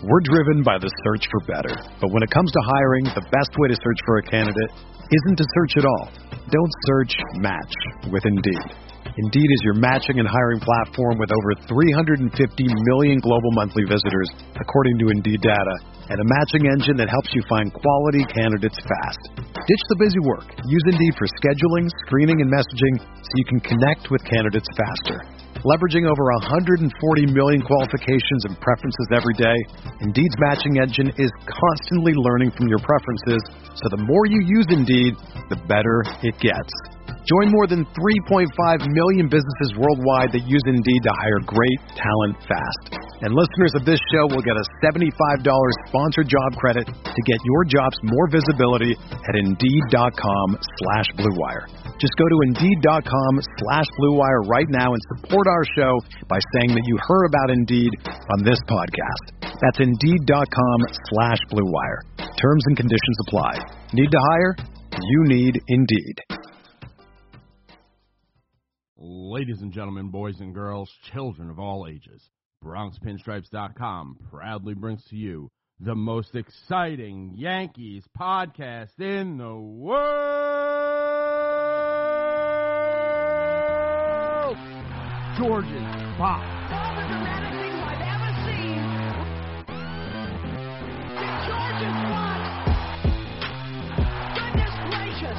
We're driven by the search for better. But when it comes to hiring, the best way to search for a candidate isn't to search at all. Don't search, match with Indeed. Indeed is your matching and hiring platform with over 350 million global monthly visitors, according to Indeed data, and a matching engine that helps you find quality candidates fast. Ditch the busy work. Use Indeed for scheduling, screening, and messaging so you can connect with candidates faster. Leveraging over 140 million qualifications and preferences every day, Indeed's matching engine is constantly learning from your preferences, so the more you use Indeed, the better it gets. Join more than 3.5 million businesses worldwide that use Indeed to hire great talent fast. And listeners of this show will get a $75 sponsored job credit to get your jobs more visibility at Indeed.com/Blue Wire. Just go to Indeed.com/Blue Wire right now and support our show by saying that you heard about Indeed on this podcast. That's Indeed.com/Blue Wire. Terms and conditions apply. Need to hire? You need Indeed. Ladies and gentlemen, boys and girls, children of all ages, BronxPinstripes.com proudly brings to you the most exciting Yankees podcast in the world, George's Box. All the dramatic things I've ever seen. George's Box. Goodness gracious.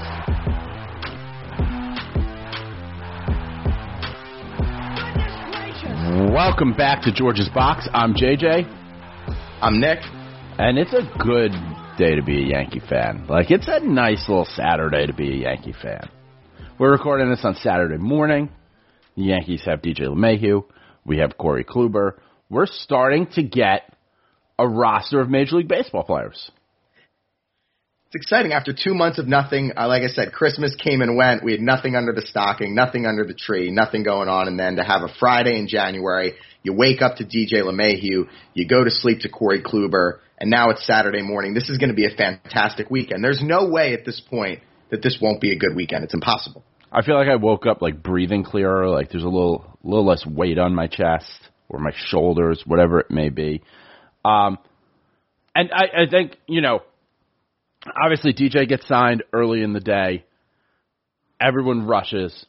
Welcome back to George's Box. I'm JJ. I'm Nick. And it's a good day to be a Yankee fan. Like, it's a nice little Saturday to be a Yankee fan. We're recording this on Saturday morning. The Yankees have DJ LeMahieu. We have Corey Kluber. We're starting to get a roster of Major League Baseball players. It's exciting. After 2 months of nothing, like I said, Christmas came and went. We had nothing under the stocking, nothing under the tree, nothing going on. And then to have a Friday in January, you wake up to DJ LeMahieu, you go to sleep to Corey Kluber, and now it's Saturday morning. This is going to be a fantastic weekend. There's no way at this point that this won't be a good weekend. It's impossible. I feel like I woke up like breathing clearer, like there's a little less weight on my chest or my shoulders, whatever it may be. And I think, you know, obviously, DJ gets signed early in the day. Everyone rushes.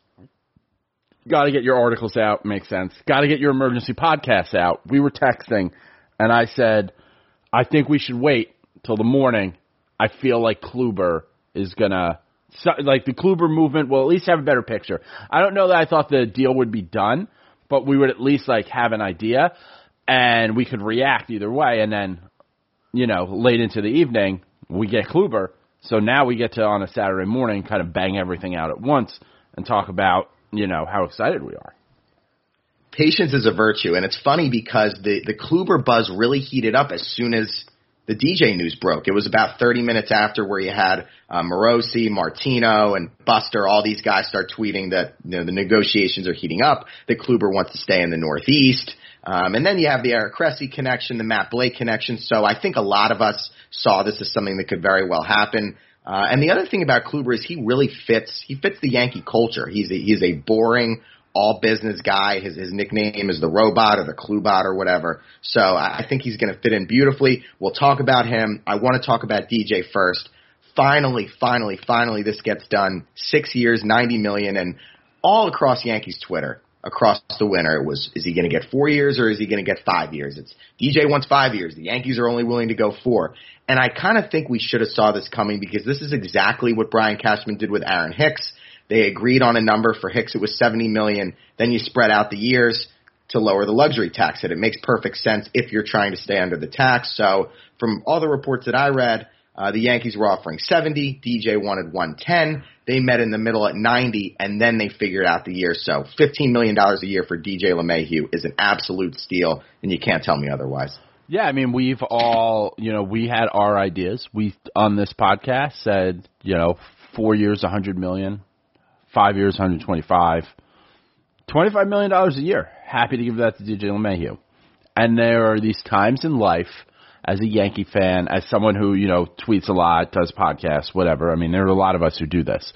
Got to get your articles out. Makes sense. Got to get your emergency podcasts out. We were texting, and I said, I think we should wait till the morning. I feel like Kluber is going to, like the Kluber movement will at least have a better picture. I don't know that I thought the deal would be done, but we would at least like have an idea, and we could react either way. And then, you know, late into the evening, we get Kluber, so now we get to, on a Saturday morning, kind of bang everything out at once and talk about, you know, how excited we are. Patience is a virtue, and it's funny because the Kluber buzz really heated up as soon as the DJ news broke. It was about 30 minutes after where you had Morosi, Martino, and Buster, all these guys start tweeting that, you know, the negotiations are heating up, that Kluber wants to stay in the Northeast. And then you have the Eric Cressey connection, the Matt Blake connection. So I think a lot of us saw this as something that could very well happen. And the other thing about Kluber is he really fits the Yankee culture. He's a boring, all business guy. His nickname is the Robot or the Klubot or whatever. So I think he's going to fit in beautifully. We'll talk about him. I want to talk about DJ first. Finally, this gets done. 6 years, $90 million, and all across Yankees Twitter. Across the winter, it was, is he going to get 4 years or is he going to get 5 years? It's DJ wants 5 years. The Yankees are only willing to go 4. And I kind of think we should have saw this coming because this is exactly what Brian Cashman did with Aaron Hicks. They agreed on a number. For Hicks, it was $70 million. Then you spread out the years to lower the luxury tax hit. It makes perfect sense if you're trying to stay under the tax. So from all the reports that I read, the Yankees were offering 70. DJ wanted 110. They met in the middle at 90, and then they figured out the year. So $15 million a year for DJ LeMahieu is an absolute steal, and you can't tell me otherwise. Yeah, I mean, we've all, you know, we had our ideas. We, on this podcast, said, you know, 4 years, $100 million, 5 years, $125, $25 million a year. Happy to give that to DJ LeMahieu. And there are these times in life, as a Yankee fan, as someone who, you know, tweets a lot, does podcasts, whatever. I mean, there are a lot of us who do this,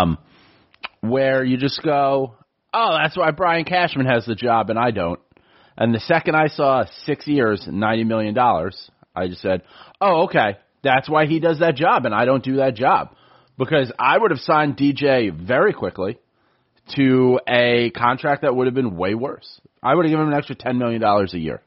where you just go, oh, that's why Brian Cashman has the job and I don't. And the second I saw 6 years, $90 million, I just said, oh, okay, that's why he does that job and I don't do that job. Because I would have signed DJ very quickly to a contract that would have been way worse. I would have given him an extra $10 million a year.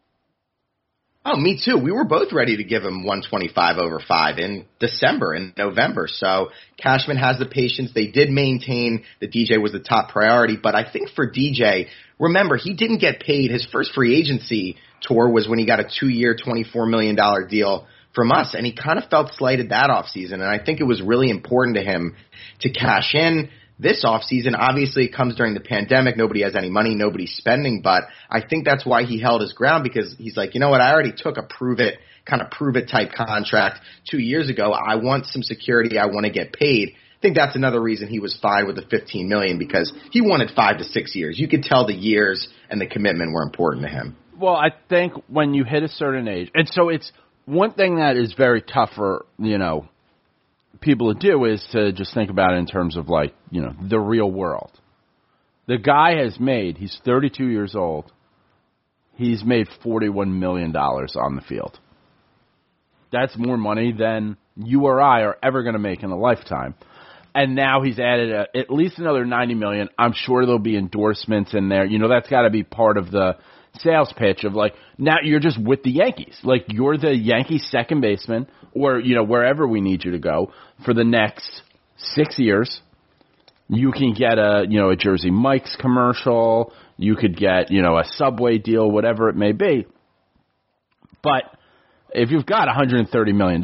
Oh, me too. We were both ready to give him 125 over 5 in December and November. So Cashman has the patience. They did maintain that DJ was the top priority. But I think for DJ, remember, he didn't get paid. His first free agency tour was when he got a 2-year, $24 million deal from us. And he kind of felt slighted that offseason. And I think it was really important to him to cash in this offseason. Obviously, it comes during the pandemic. Nobody has any money. Nobody's spending. But I think that's why he held his ground, because he's like, you know what? I already took a prove it type contract 2 years ago. I want some security. I want to get paid. I think that's another reason he was fine with the $15 million, because he wanted 5 to 6 years. You could tell the years and the commitment were important to him. Well, I think when you hit a certain age, and so it's one thing that is very tough for, people to do is to just think about it in terms of the real world. The guy he's 32 years old. He's made $41 million on the field. That's more money than you or I are ever going to make in a lifetime. And now he's added at least another $90 million. I'm sure there'll be endorsements in there. That's got to be part of the sales pitch of now you're just with the Yankees. You're the Yankees second baseman or, wherever we need you to go for the next 6 years. You can get a Jersey Mike's commercial. You could get, a Subway deal, whatever it may be. But if you've got $130 million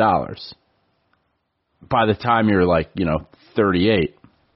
by the time you're 38,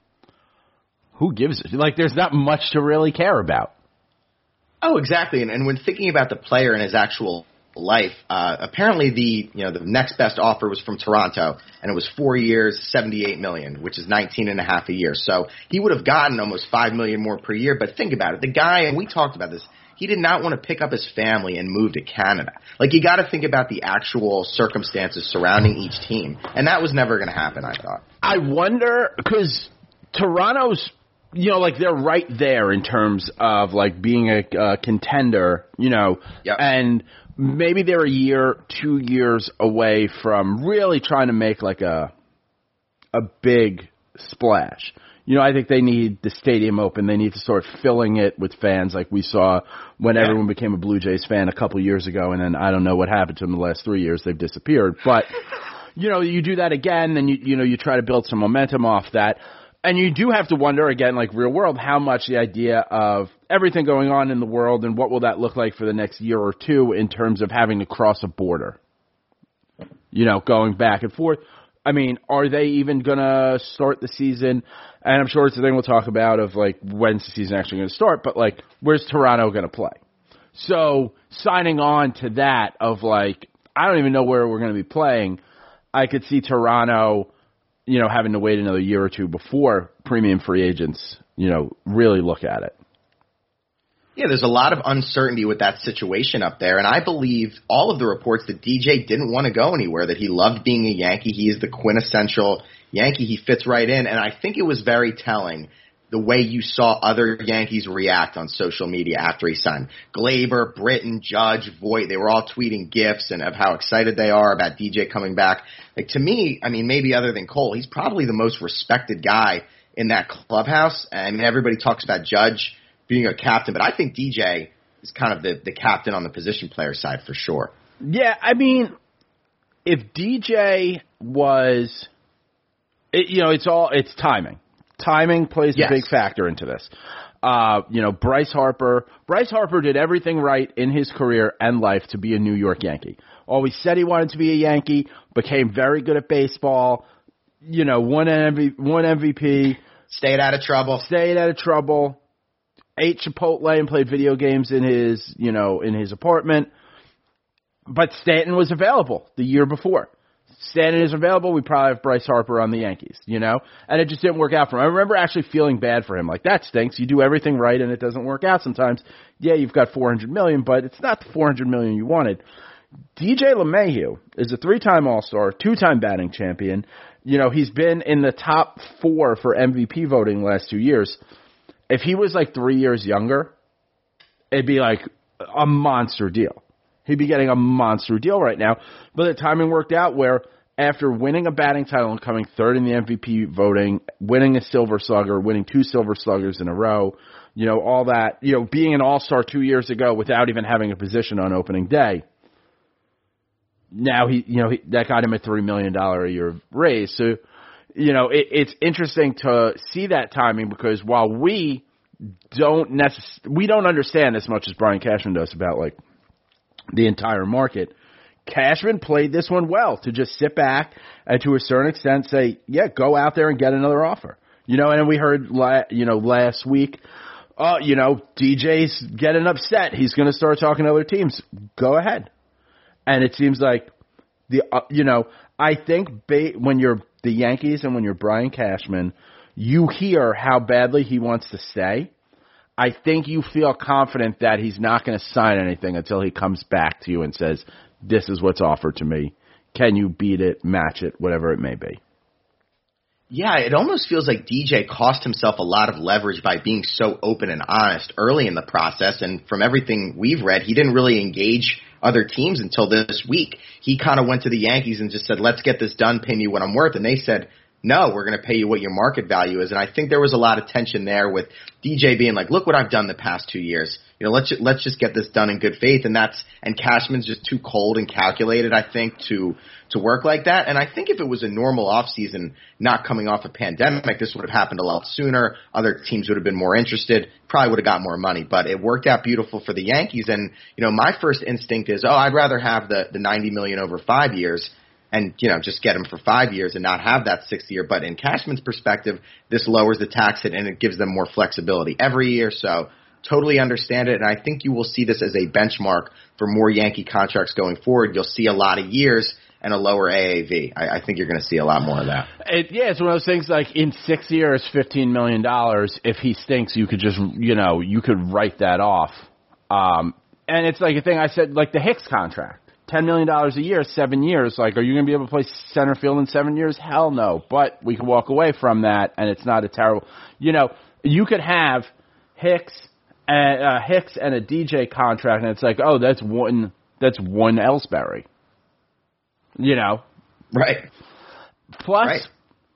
who gives it? There's not much to really care about. Oh, exactly. And when thinking about the player and his actual life, apparently the next best offer was from Toronto, and it was 4 years, $78 million, which is 19.5 a year. So he would have gotten almost $5 million more per year. But think about it. The guy, and we talked about this, he did not want to pick up his family and move to Canada. You got to think about the actual circumstances surrounding each team. And that was never going to happen, I thought. I wonder, because Toronto's, they're right there in terms of, being a contender, Yep. And maybe they're a year, 2 years away from really trying to make, a big splash. I think they need the stadium open. They need to start filling it with fans like we saw when everyone became a Blue Jays fan a couple years ago, and then I don't know what happened to them the last 3 years. They've disappeared. But, you do that again, and you try to build some momentum off that. And you do have to wonder, again, real world, how much the idea of everything going on in the world and what will that look like for the next year or two in terms of having to cross a border, going back and forth. I mean, are they even going to start the season? And I'm sure it's the thing we'll talk about of, when's the season actually going to start, but, where's Toronto going to play? So signing on to that of, I don't even know where we're going to be playing, I could see Toronto having to wait another year or two before premium free agents, really look at it. Yeah, there's a lot of uncertainty with that situation up there, and I believe all of the reports that DJ didn't want to go anywhere, that he loved being a Yankee. He is the quintessential Yankee. He fits right in, and I think it was very telling the way you saw other Yankees react on social media after he signed. Glaber, Britton, Judge, Voit, they were all tweeting gifs and of how excited they are about DJ coming back. To me, I mean, maybe other than Cole, he's probably the most respected guy in that clubhouse. I mean, everybody talks about Judge being a captain, but I think DJ is kind of the captain on the position player side for sure. Yeah, I mean, if DJ was, it's timing. Timing plays a big factor into this. Bryce Harper did everything right in his career and life to be a New York Yankee. Always said he wanted to be a Yankee, became very good at baseball, won MVP. Stayed out of trouble. Ate Chipotle and played video games in his apartment. But Stanton was available the year before. Stanton is available, we probably have Bryce Harper on the Yankees, And it just didn't work out for him. I remember actually feeling bad for him. That stinks. You do everything right and it doesn't work out sometimes. Yeah, you've got $400 million, but it's not the $400 million you wanted. DJ LeMahieu is a 3-time All-Star, 2-time batting champion. He's been in the top 4 for MVP voting the last 2 years. If he was 3 years younger, it'd be a monster deal. He'd be getting a monster deal right now. But the timing worked out where after winning a batting title and coming third in the MVP voting, winning a Silver Slugger, winning 2 Silver Sluggers in a row, all that, being an all-star 2 years ago without even having a position on opening day. Now that got him a $3 million a year raise. So, it's interesting to see that timing because while we don't understand as much as Brian Cashman does about like the entire market, Cashman played this one well to just sit back and to a certain extent say, yeah, go out there and get another offer. And then we heard, last week, DJ's getting upset. He's going to start talking to other teams. Go ahead. And it seems like I think when you're the Yankees and when you're Brian Cashman, you hear how badly he wants to stay. I think you feel confident that he's not going to sign anything until he comes back to you and says, this is what's offered to me. Can you beat it, match it, whatever it may be? Yeah, it almost feels like DJ cost himself a lot of leverage by being so open and honest early in the process. And from everything we've read, he didn't really engage other teams until this week. He kind of went to the Yankees and just said, let's get this done, pay me what I'm worth. And they said, no, we're going to pay you what your market value is. And I think there was a lot of tension there with DJ being like, look what I've done the past 2 years. Let's just get this done in good faith. And Cashman's just too cold and calculated, I think, to work like that. And I think if it was a normal offseason, not coming off a pandemic, this would have happened a lot sooner. Other teams would have been more interested, probably would have got more money. But it worked out beautiful for the Yankees. And, my first instinct is, I'd rather have the $90 million over 5 years and, just get him for 5 years and not have that 6th year. But in Cashman's perspective, this lowers the tax hit and it gives them more flexibility every year. So totally understand it. And I think you will see this as a benchmark for more Yankee contracts going forward. You'll see a lot of years and a lower AAV. I think you're going to see a lot more of that. It's one of those things like in 6 years, $15 million. If he stinks, you could just, you could write that off. And it's like a thing I said, like the Hicks contract. $10 million a year, 7 years. Like, are you going to be able to play center field in 7 years? Hell no. But we can walk away from that, and it's not a terrible. You could have Hicks and a DJ contract, and it's like, that's one Ellsbury. Right. Plus, right.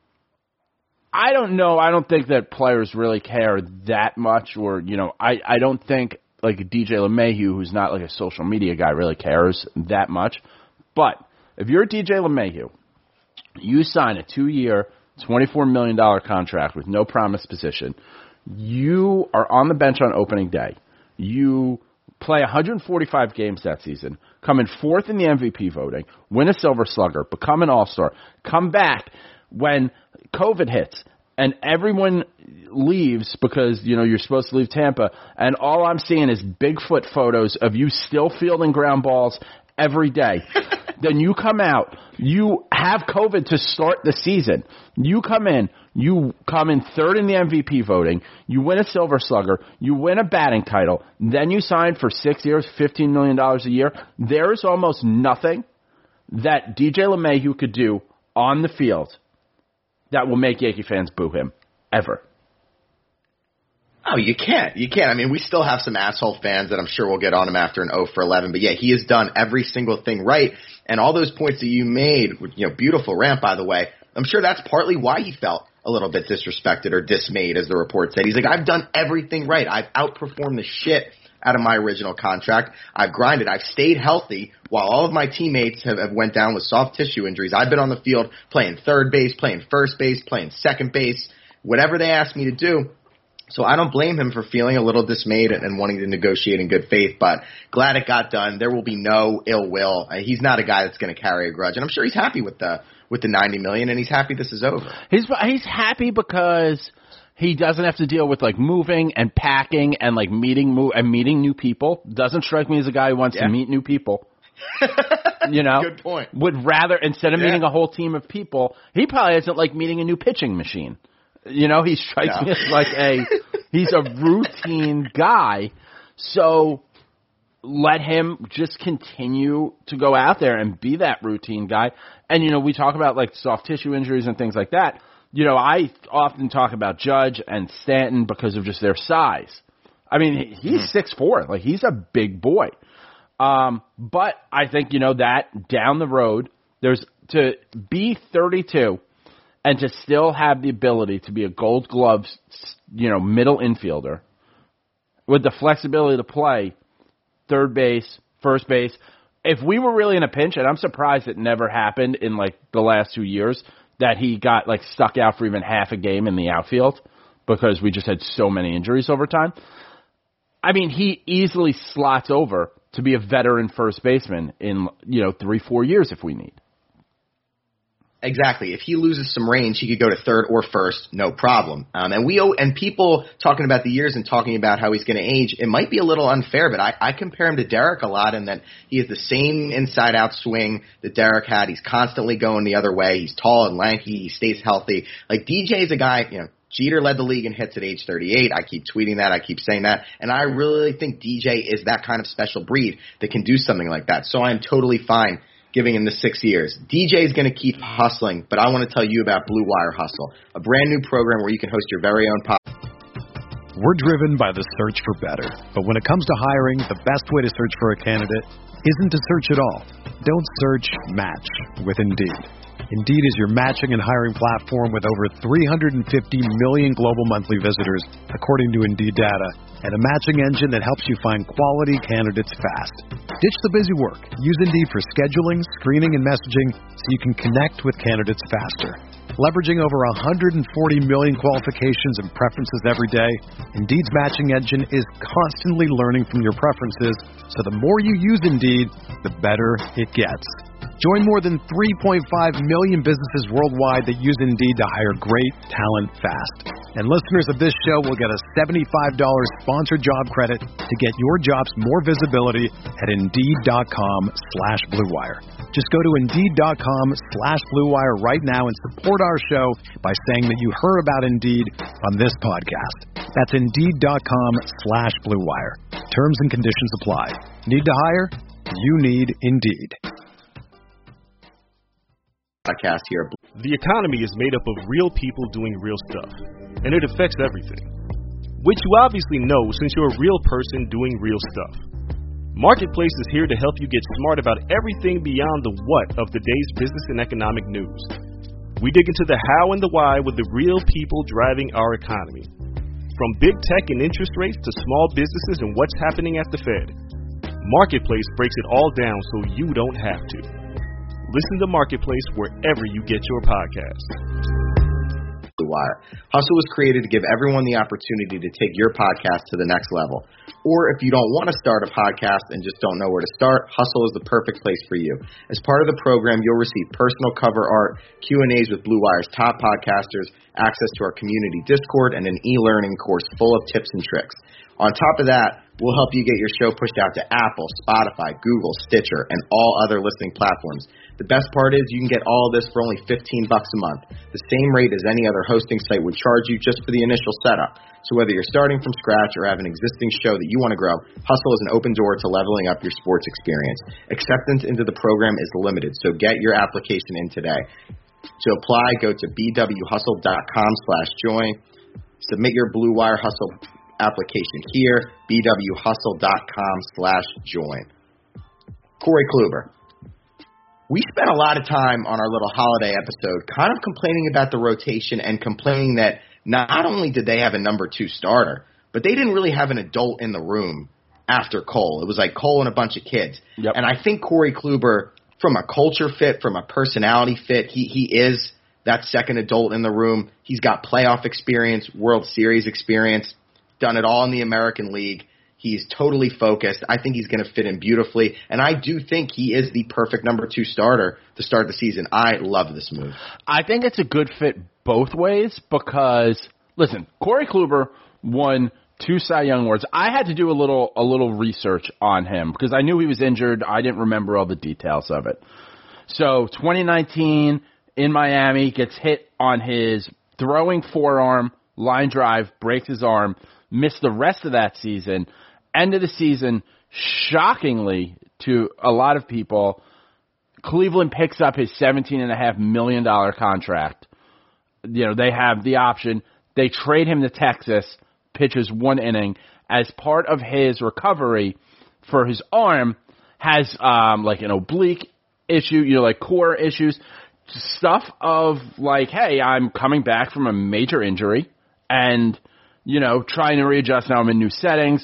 I don't know. I don't think that players really care that much, or I don't think. Like DJ LeMahieu, who's not like a social media guy, really cares that much. But if you're DJ LeMahieu, you sign a 2-year, $24 million contract with no promised position. You are on the bench on opening day. You play 145 games that season, come in 4th in the MVP voting, win a Silver Slugger, become an All-Star, come back when COVID hits, and everyone leaves because, you're supposed to leave Tampa, and all I'm seeing is Bigfoot photos of you still fielding ground balls every day. Then you come out, you have COVID to start the season. You come in 3rd in the MVP voting, you win a Silver Slugger, you win a batting title, then you sign for 6 years, $15 million a year. There's almost nothing that DJ LeMahieu could do on the field that will make Yankee fans boo him, ever. Oh, you can't. I mean, we still have some asshole fans that I'm sure will get on him after an 0 for 11. But, yeah, he has done every single thing right. And all those points that you made, beautiful rant, by the way, I'm sure that's partly why he felt a little bit disrespected or dismayed, as the report said. He's like, I've done everything right. I've outperformed the shit out of my original contract. I've grinded. I've stayed healthy while all of my teammates have went down with soft tissue injuries. I've been on the field playing third base, playing first base, playing second base, whatever they asked me to do. So I don't blame him for feeling a little dismayed and wanting to negotiate in good faith, but glad it got done. There will be no ill will. He's not a guy that's going to carry a grudge, and I'm sure he's happy with the $90 million, and he's happy this is over. He's happy because he doesn't have to deal with like moving and packing and like meeting new people. Doesn't strike me as a guy who wants to meet new people. Good point. Would rather, instead of meeting a whole team of people, he probably doesn't like meeting a new pitching machine. He strikes me as like he's a routine guy. So let him just continue to go out there and be that routine guy. And, we talk about like soft tissue injuries and things like that. I often talk about Judge and Stanton because of just their size. I mean, he's 6'4". Like, he's a big boy. But I think, that down the road, there's to be 32 and to still have the ability to be a Gold Glove, middle infielder with the flexibility to play third base, first base. If we were really in a pinch, and I'm surprised it never happened in, the last 2 years, that he got, stuck out for even half a game in the outfield because we just had so many injuries over time. I mean, he easily slots over to be a veteran first baseman in, 3-4 years if we need. Exactly. If he loses some range, he could go to third or first, no problem. And people talking about the years and talking about how he's going to age, it might be a little unfair, but I compare him to Derek a lot in that he has the same inside-out swing that Derek had. He's constantly going the other way. He's tall and lanky. He stays healthy. DJ is a guy, Jeter led the league in hits at age 38. I keep tweeting that. I keep saying that. And I really think DJ is that kind of special breed that can do something like that. So I'm totally fine giving him the 6 years. DJ is going to keep hustling, but I want to tell you about Blue Wire Hustle, a brand new program where you can host your very own podcast. We're driven by the search for better. But when it comes to hiring, the best way to search for a candidate isn't to search at all. Don't search, match with Indeed. Indeed is your matching and hiring platform with over 350 million global monthly visitors, according to Indeed data, and a matching engine that helps you find quality candidates fast. Ditch the busy work. Use Indeed for scheduling, screening, and messaging so you can connect with candidates faster. Leveraging over 140 million qualifications and preferences every day, Indeed's matching engine is constantly learning from your preferences, so the more you use Indeed, the better it gets. Join more than 3.5 million businesses worldwide that use Indeed to hire great talent fast. And listeners of this show will get a $75 sponsored job credit to get your jobs more visibility at Indeed.com/BlueWire. Just go to Indeed.com/BlueWire right now and support our show by saying that you heard about Indeed on this podcast. That's Indeed.com/BlueWire. Terms and conditions apply. Need to hire? You need Indeed. Podcast here. The economy is made up of real people doing real stuff, and it affects everything, which you obviously know since you're a real person doing real stuff. Marketplace is here to help you get smart about everything beyond the what of the day's business and economic news. We dig into the how and the why with the real people driving our economy. From big tech and interest rates to small businesses and what's happening at the Fed. Marketplace breaks it all down so you don't have to. Listen to Marketplace wherever you get your podcasts. Blue Wire. Hustle was created to give everyone the opportunity to take your podcast to the next level. Or if you don't want to start a podcast and just don't know where to start, Hustle is the perfect place for you. As part of the program, you'll receive personal cover art, Q&As with Blue Wire's top podcasters, access to our community Discord, and an e-learning course full of tips and tricks. On top of that, we'll help you get your show pushed out to Apple, Spotify, Google, Stitcher, and all other listening platforms. The best part is you can get all of this for only $15 a month, the same rate as any other hosting site would charge you just for the initial setup. So whether you're starting from scratch or have an existing show that you want to grow, Hustle is an open door to leveling up your sports experience. Acceptance into the program is limited, so get your application in today. To apply, go to bwhustle.com/join. Submit your Blue Wire Hustle application here, bwhustle.com/join. Corey Kluber. We spent a lot of time on our little holiday episode kind of complaining about the rotation and complaining that not only did they have a number 2 starter, but they didn't really have an adult in the room after Cole. It was like Cole and a bunch of kids. Yep. And I think Corey Kluber, from a culture fit, from a personality fit, he is that second adult in the room. He's got playoff experience, World Series experience, done it all in the American League. He's totally focused. I think he's going to fit in beautifully. And I do think he is the perfect number 2 starter to start the season. I love this move. I think it's a good fit both ways because, listen, Corey Kluber won 2 Cy Young Awards. I had to do a little research on him because I knew he was injured. I didn't remember all the details of it. So 2019 in Miami, gets hit on his throwing forearm, line drive, breaks his arm, missed the rest of that season. End of the season, shockingly to a lot of people, Cleveland picks up his $17.5 million contract. You know, they have the option. They trade him to Texas, pitches 1 inning, as part of his recovery for his arm, has like an oblique issue, like core issues, stuff of like, hey, I'm coming back from a major injury and, trying to readjust. Now I'm in new settings,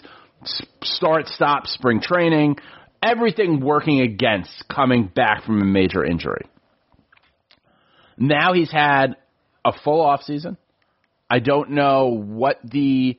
stop, spring training, everything working against coming back from a major injury. Now he's had a full off season. I don't know what the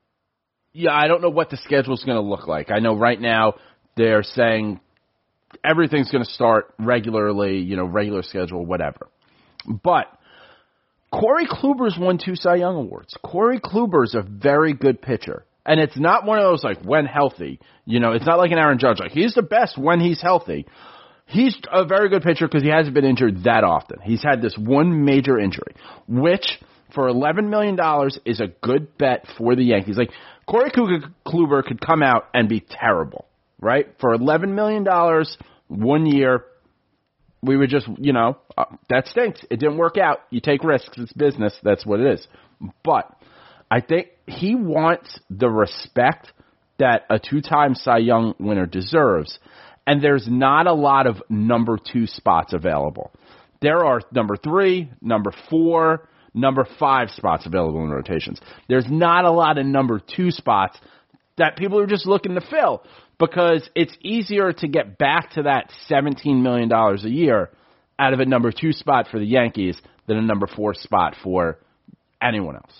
schedule is going to look like. I know right now they're saying everything's going to start regularly, regular schedule, whatever. But Corey Kluber's won 2 Cy Young Awards. Corey Kluber's a very good pitcher. And it's not one of those, like, when healthy. It's not like an Aaron Judge. Like, he's the best when he's healthy. He's a very good pitcher because he hasn't been injured that often. He's had this one major injury, which for $11 million is a good bet for the Yankees. Like, Corey Kluber could come out and be terrible, right? For $11 million 1 year, we would just, that stinks. It didn't work out. You take risks. It's business. That's what it is. But I think he wants the respect that a 2-time Cy Young winner deserves. And there's not a lot of number 2 spots available. There are number 3, number 4, number 5 spots available in rotations. There's not a lot of number 2 spots that people are just looking to fill because it's easier to get back to that $17 million a year out of a number 2 spot for the Yankees than a number 4 spot for anyone else.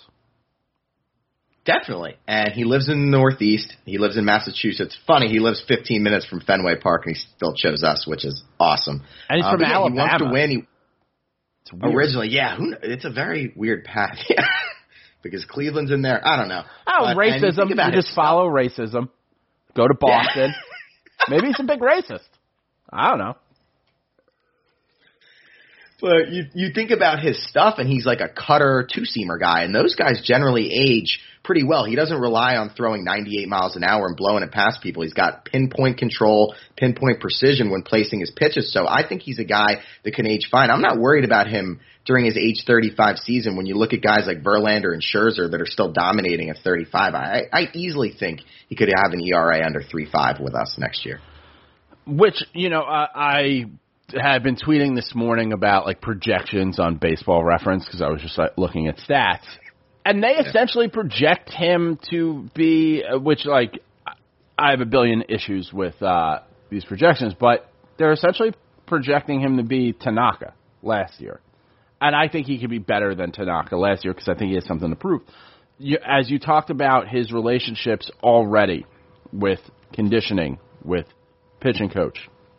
Definitely. And he lives in the Northeast. He lives in Massachusetts. Funny, he lives 15 minutes from Fenway Park, and he still chose us, which is awesome. And he's from Alabama. He wants to win. It's weird. Originally, yeah. It's a very weird path. Yeah. Because Cleveland's in there. I don't know. Oh, racism. You just follow racism. Go to Boston. Yeah. Maybe he's a big racist. I don't know. But you think about his stuff, and he's like a cutter, 2-seamer guy, and those guys generally age pretty well. He doesn't rely on throwing 98 miles an hour and blowing it past people. He's got pinpoint control, pinpoint precision when placing his pitches. So I think he's a guy that can age fine. I'm not worried about him during his age 35 season. When you look at guys like Verlander and Scherzer that are still dominating at 35, I easily think he could have an ERA under 3.5 with us next year. Which, I had been tweeting this morning about like projections on Baseball Reference because I was just looking at stats, and they essentially project him to be, which like I have a billion issues with these projections, but they're essentially projecting him to be Tanaka last year, and I think he could be better than Tanaka last year because I think he has something to prove. As you talked about his relationships already with conditioning, with pitching coach,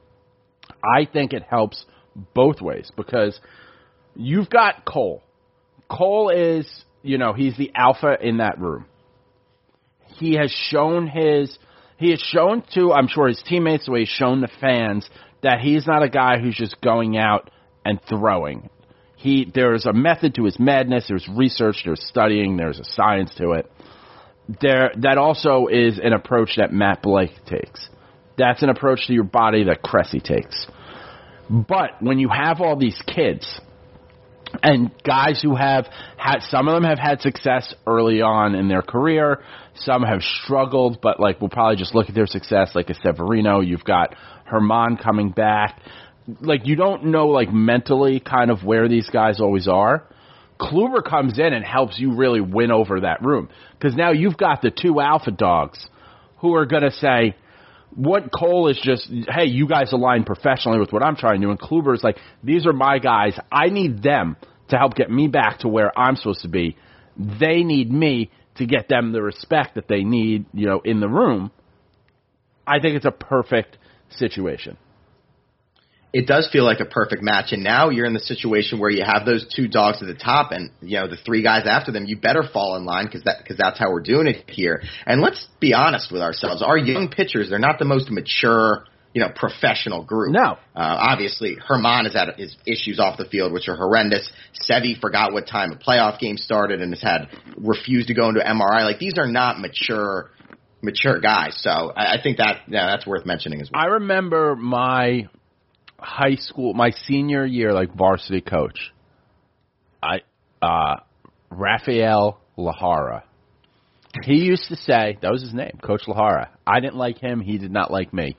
I think it helps both ways because you've got Cole. Cole is, he's the alpha in that room. He has shown to, I'm sure, his teammates, the way he's shown the fans, that he's not a guy who's just going out and throwing. There's a method to his madness. There's research. There's studying. There's a science to it. That also is an approach that Matt Blake takes. That's an approach to your body that Cressy takes. But when you have all these kids and guys who have had, some of them have had success early on in their career, some have struggled, but like we'll probably just look at their success like a Severino. You've got Herman coming back. Like you don't know like mentally kind of where these guys always are. Kluber comes in and helps you really win over that room because now you've got the 2 alpha dogs who are going to say, what Cole is just, hey, you guys align professionally with what I'm trying to do. And Kluber is like, these are my guys. I need them to help get me back to where I'm supposed to be. They need me to get them the respect that they need, in the room. I think it's a perfect situation. It does feel like a perfect match, and now you're in the situation where you have those 2 dogs at the top, and the 3 guys after them. You better fall in line because that's how we're doing it here. And let's be honest with ourselves: our young pitchers—they're not the most mature, professional group. No, obviously Herman has had his issues off the field, which are horrendous. Sevy forgot what time a playoff game started and has refused to go into MRI. Like these are not mature guys. So I think that's worth mentioning as well. I remember my high school, my senior year, like varsity coach, Rafael Lahara. He used to say, that was his name, Coach Lahara. I didn't like him. He did not like me.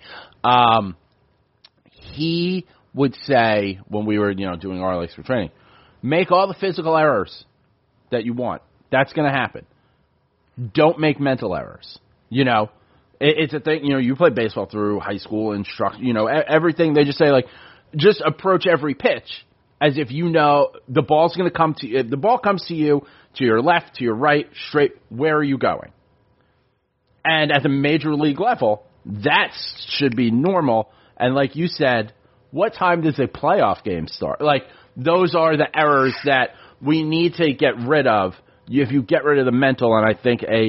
He would say when we were, doing our spring training, make all the physical errors that you want. That's going to happen. Don't make mental errors. It's a thing. You play baseball through high school instruction. Everything. They just say just approach every pitch as if the ball's going to come to you. If the ball comes to you, to your left, to your right, straight, where are you going? And at the major league level, that should be normal. And like you said, what time does a playoff game start? Those are the errors that we need to get rid of. If you get rid of the mental, and I think a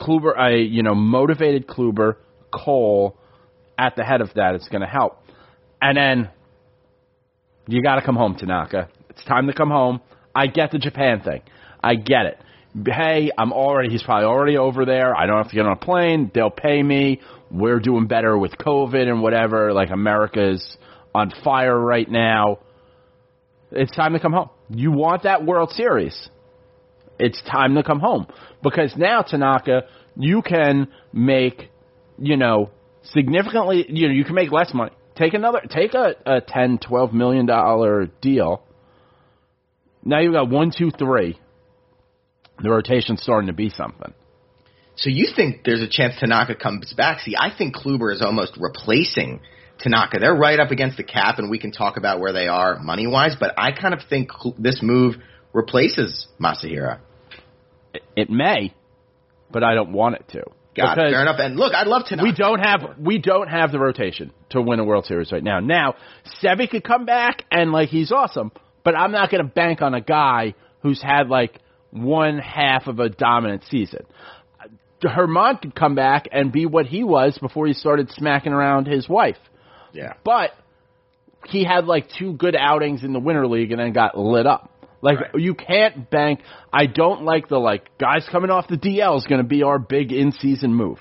motivated Kluber, Cole, at the head of that, it's going to help. And then you got to come home, Tanaka. It's time to come home. I get the Japan thing. I get it. Hey, he's probably already over there. I don't have to get on a plane. They'll pay me. We're doing better with COVID and whatever. America's on fire right now. It's time to come home. You want that World Series. It's time to come home. Because now, Tanaka, you can make, significantly, you can make less money. Take a $10, $12 million deal. Now you've got 1, 2, 3. The rotation's starting to be something. So you think there's a chance Tanaka comes back? See, I think Kluber is almost replacing Tanaka. They're right up against the cap, and we can talk about where they are money-wise, but I kind of think this move replaces Masahiro. It may, but I don't want it to. Got it. Fair enough. And look, I'd love Tanaka. We don't have the rotation to win a World Series right now. Now, Sevy could come back, and, he's awesome, but I'm not going to bank on a guy who's had, one half of a dominant season. Herman could come back and be what he was before he started smacking around his wife. Yeah. But he had 2 good outings in the Winter League and then got lit up. Right. You can't bank. I don't like the guys coming off the DL is going to be our big in-season move.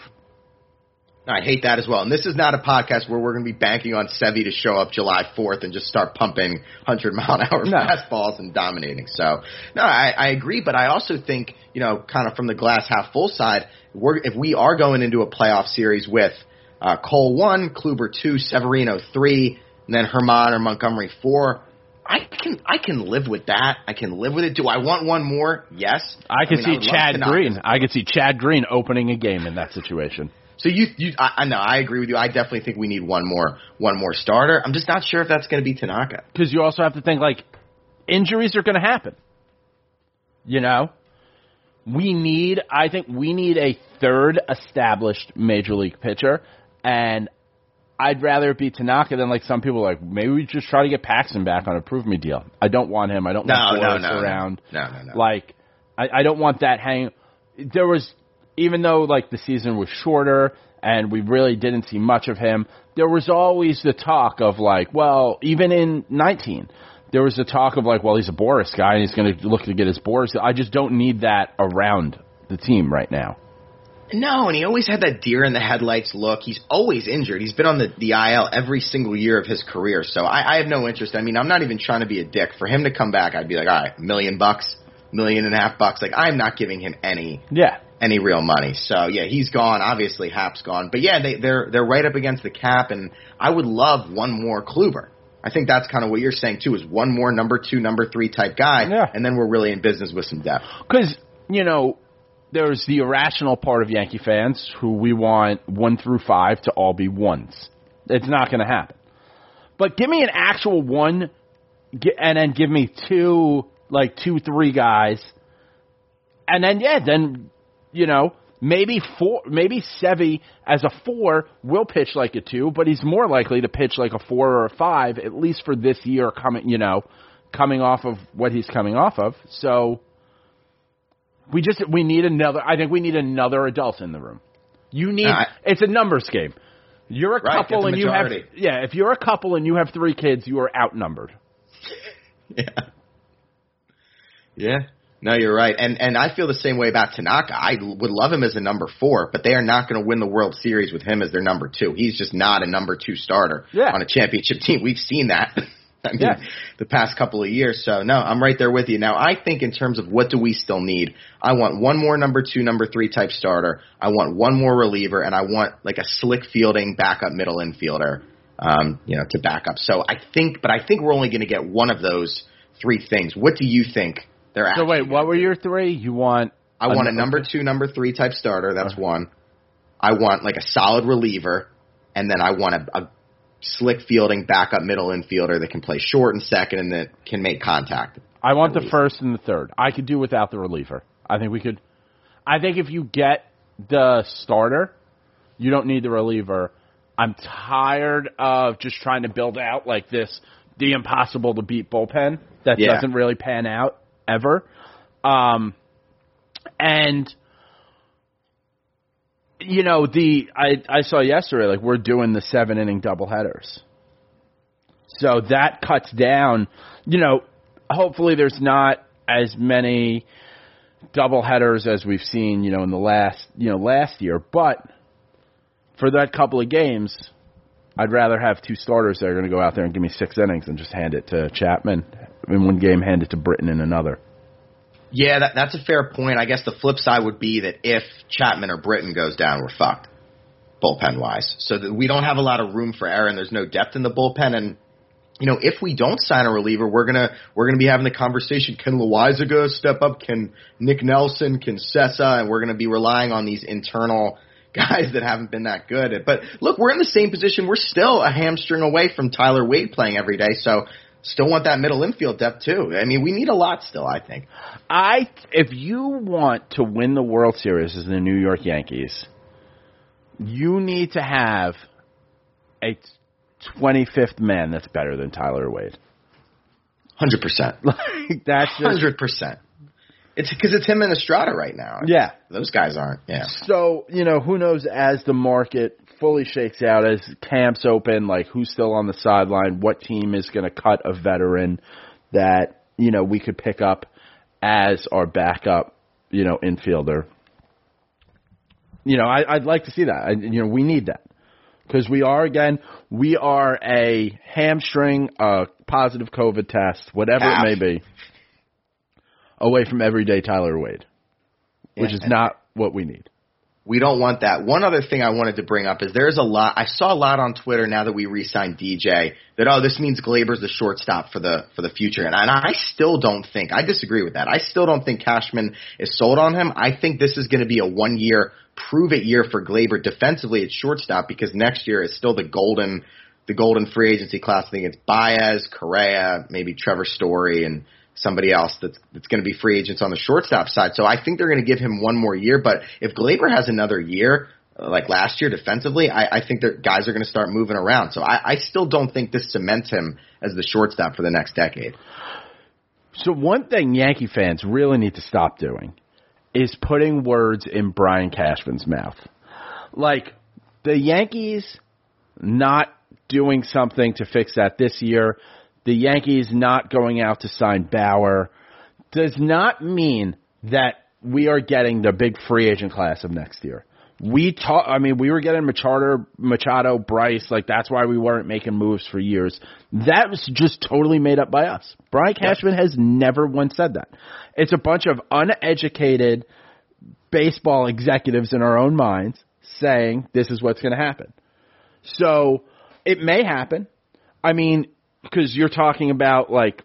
I hate that as well. And this is not a podcast where we're going to be banking on Sevy to show up July 4th and just start pumping 100-mile-an-hour fastballs and dominating. So, no, I agree, but I also think, kind of from the glass half full side, if we are going into a playoff series with Cole 1, Kluber 2, Severino 3, and then Herman or Montgomery 4, I can live with that. I can live with it. Do I want one more? Yes. I could see Chad Green. I could see Chad Green opening a game in that situation. So I know, I agree with you. I definitely think we need one more starter. I'm just not sure if that's going to be Tanaka. Because you also have to think injuries are going to happen. I think we need a third established major league pitcher, and I'd rather it be Tanaka than some people maybe we just try to get Paxton back on a prove me deal. I don't want him. I don't want Boris around. No. I don't want that hang. There was, even though the season was shorter and we really didn't see much of him, there was always the talk of even in 19, there was the talk of he's a Boris guy and he's going to look to get his Boris. I just don't need that around the team right now. No, and he always had that deer in the headlights look. He's always injured. He's been on the IL every single year of his career. So I have no interest. I mean, I'm not even trying to be a dick. For him to come back, I'd be all right, $1 million, $1.5 million. I'm not giving him any real money. So yeah, he's gone. Obviously, Hap's gone. But yeah, they're right up against the cap, and I would love one more Kluber. I think that's kind of what you're saying too, is one more number 2, number 3 type guy, and then we're really in business with some depth. Because there's the irrational part of Yankee fans who we want 1 through 5 to all be ones. It's not going to happen. But give me an actual 1, and then give me 2, 2, 3 guys, and then maybe 4, maybe Sevy as a 4 will pitch like a 2, but he's more likely to pitch like a 4 or a 5, at least for this year coming off of what he's coming off of. So we need another. I think we need another adult in the room. It's a numbers game. You're a couple and you have if you're a couple and you have 3 kids, you are outnumbered. Yeah. No, you're right. And I feel the same way about Tanaka. I would love him as a number 4, but they are not going to win the World Series with him as their number 2. He's just not a number 2 starter on a championship team. We've seen that. I mean, the past couple of years. So, no, I'm right there with you. Now, I think in terms of what do we still need, I want one more number 2, number 3 type starter. I want one more reliever, and I want like a slick fielding backup middle infielder, to back up. So I think we're only going to get one of those 3 things. What do you think they're actually? So wait, what were your 3? I want a number 2, number 3 type starter. That's one. I want like a solid reliever, and then I want a slick fielding backup middle infielder that can play short and second and that can make contact. I want the first and the third. I could do without the reliever. I think we could. I think if you get the starter, you don't need the reliever. I'm tired of just trying to build out like the impossible to beat bullpen that doesn't really pan out ever. And I saw yesterday, like, we're doing the 7-inning doubleheaders. So that cuts down, hopefully there's not as many doubleheaders as we've seen, in the last year. But for that couple of games, I'd rather have 2 starters that are going to go out there and give me 6 innings and just hand it to Chapman in one game, hand it to Britton in another. Yeah, that's a fair point. I guess the flip side would be that if Chapman or Britton goes down, we're fucked, bullpen-wise. So that we don't have a lot of room for error, and there's no depth in the bullpen. And, if we don't sign a reliever, we're gonna be having the conversation, can Loaizaga step up? Can Nick Nelson? Can Sessa? And we're going to be relying on these internal guys that haven't been that good. But, look, we're in the same position. We're still a hamstring away from Tyler Wade playing every day, so still want that middle infield depth, too. I mean, we need a lot still, I think. If you want to win the World Series as the New York Yankees, you need to have a 25th man that's better than Tyler Wade. 100%. Like, that's just 100%. It's because it's him and Estrada right now. Yeah. Those guys aren't. Yeah. So, who knows as the market fully shakes out, as camps open, like who's still on the sideline, what team is going to cut a veteran that, we could pick up as our backup, infielder. I'd like to see that. We need that. Because we are a hamstring, a positive COVID test, whatever it may be, away from everyday Tyler Wade, which is not what we need. We don't want that. One other thing I wanted to bring up is I saw a lot on Twitter now that we re-signed DJ that, this means Gleyber's the shortstop for the future. And I still don't think, I disagree with that. I still don't think Cashman is sold on him. I think this is going to be a 1-year prove-it year for Gleyber defensively at shortstop, because next year is still the golden free agency class. I think it's Baez, Correa, maybe Trevor Story, and somebody else that's going to be free agents on the shortstop side. So I think they're going to give him one more year. But if Gleyber has another year, like last year defensively, I think that guys are going to start moving around. So I still don't think this cements him as the shortstop for the next decade. So one thing Yankee fans really need to stop doing is putting words in Brian Cashman's mouth. Like, the Yankees not doing something to fix that this year, the Yankees not going out to sign Bauer, does not mean that we are getting the big free agent class of next year. We were getting Machado, Bryce, like that's why we weren't making moves for years. That was just totally made up by us. Brian Cashman has never once said that. It's a bunch of uneducated baseball executives in our own minds saying this is what's going to happen. So it may happen. I mean, because you're talking about, like,